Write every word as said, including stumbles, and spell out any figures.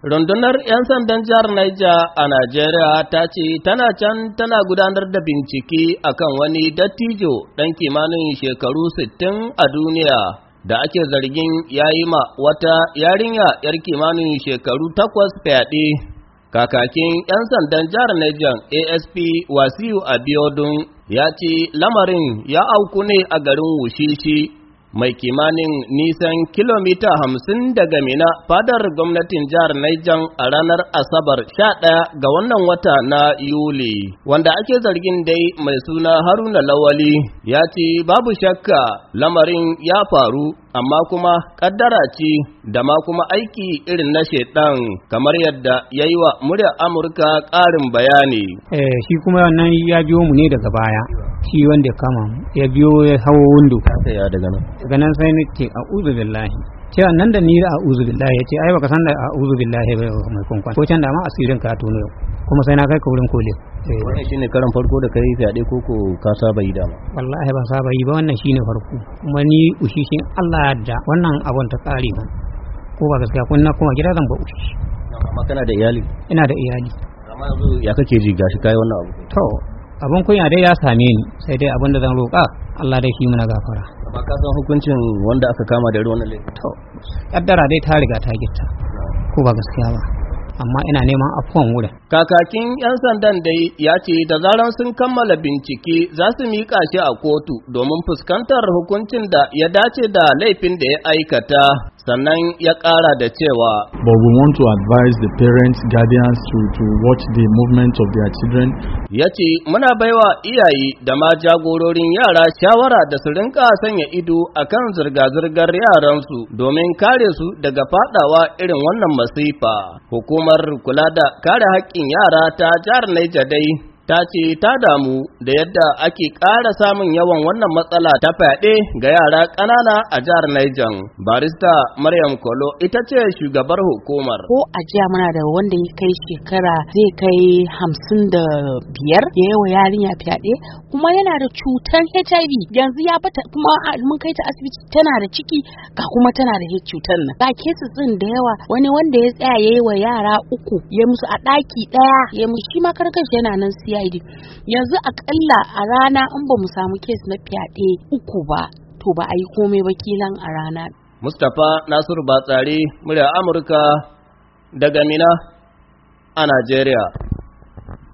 Rundunar 'yan sandan jihar Niger a Najeriya ta ce tana can tana gudanar da bincike akan wani dattijo ɗan kimanin shekaru sittin a duniya da ake zargin ya yi ma wata yarinya 'yar kimanin shekaru takwas fyaɗe. Kakakin 'yan sandan jihar Niger A S P Wasiu Abiodun ya ce lamarin ya auku ne a garin Wushishi, mai kimanin nisan kilomita hamsin daga Mina fadar gwamnatin jihar Niger a ranar Asabar sha ɗaya ga wannan wata na Yuli. Wanda ake zargin dai mai suna Haruna Lawali ya ce babu shakka lamarin ya faru, amma kuma kaddara ce da ma kuma aiki irin na shaiɗan, kamar yadda ya yi wa muryar Amurka ƙarin bayani. Eh, shi kuma wannan ya biyo mu ne daga baya. Shi wanda ya kama mu ya biyo ya hawo windo ya daga nan daga nan sai ni ce a'udhu billahi cewa nan da ni a'udhu billahi yace ai baka san da a'udhu billahi ba mai kunkwan ko can da ma asirin ka tono yau kuma sai na kai ka wurin kole. Wannan shine karan farko da kai fyaɗe ko ko ka saba yi dama? Wallahi ban saba yi ba, wannan shine farko kuma ni ushishin Allah da wannan abun ta kare ba ko ba gaskiya kun na kuma gida zan ba ushishi. Amma kana da iyali? Ina da iyali. Amma yanzu ya kake ji gashi kai wannan abu? To abin kunya dai ya same ni, sai dai abin da zan roƙa Allah dai shi muna gafara. Amma ka san hukuncin wanda aka kama da irin wannan laifi? To kaddara dai ta riga ta gitta ko ba gaskiya ba, amma ina neman afuwan wurin. Kakakin 'yan sandan dai ya ce da zaran sun kammala bincike za su miƙa shi a kotu domin fuskantar hukuncin da ya dace da laifin da ya aikata. Sannan ya ƙara da cewa, But we want to advise the parents, guardians to, to watch the movement of their children. Ya ce, muna baiwa iyaye da ma jagororin yara shawara da su rinka sanya ido a kan zirga-zirgar yaransu domin kare su daga fadawa irin wannan masifa. Hukumar kula da kare haƙƙin yara ta jihar Niger dai ta ce ta damu da yadda ake ƙara samun yawan wannan matsala ta fyaɗe ga yara ƙanana a jihar Niger. Barista Maryam Kolo ita ce shugabar hukumar. Ko a jiya muna da wanda ya kai shekara zai kai hamsin da biyar ya yi wa yarinya fyaɗe kuma yana da cutar H I V, yanzu ya bata kuma mun kai ta asibiti tana da ciki ga kuma tana da cutar nan. Ga kesu ɗin da yawa, wani wanda ya tsaya ya yi wa yara uku ya musu a ɗaki ɗaya ya musu shi ma karkashi yana nan C I D. Yanzu akalla a rana in ba mu samu kes na fyaɗe uku ba to ba a yi komai ba kilan a rana. Mustapha Nasiru Batsari, murya Amurka daga Mina a Najeriya.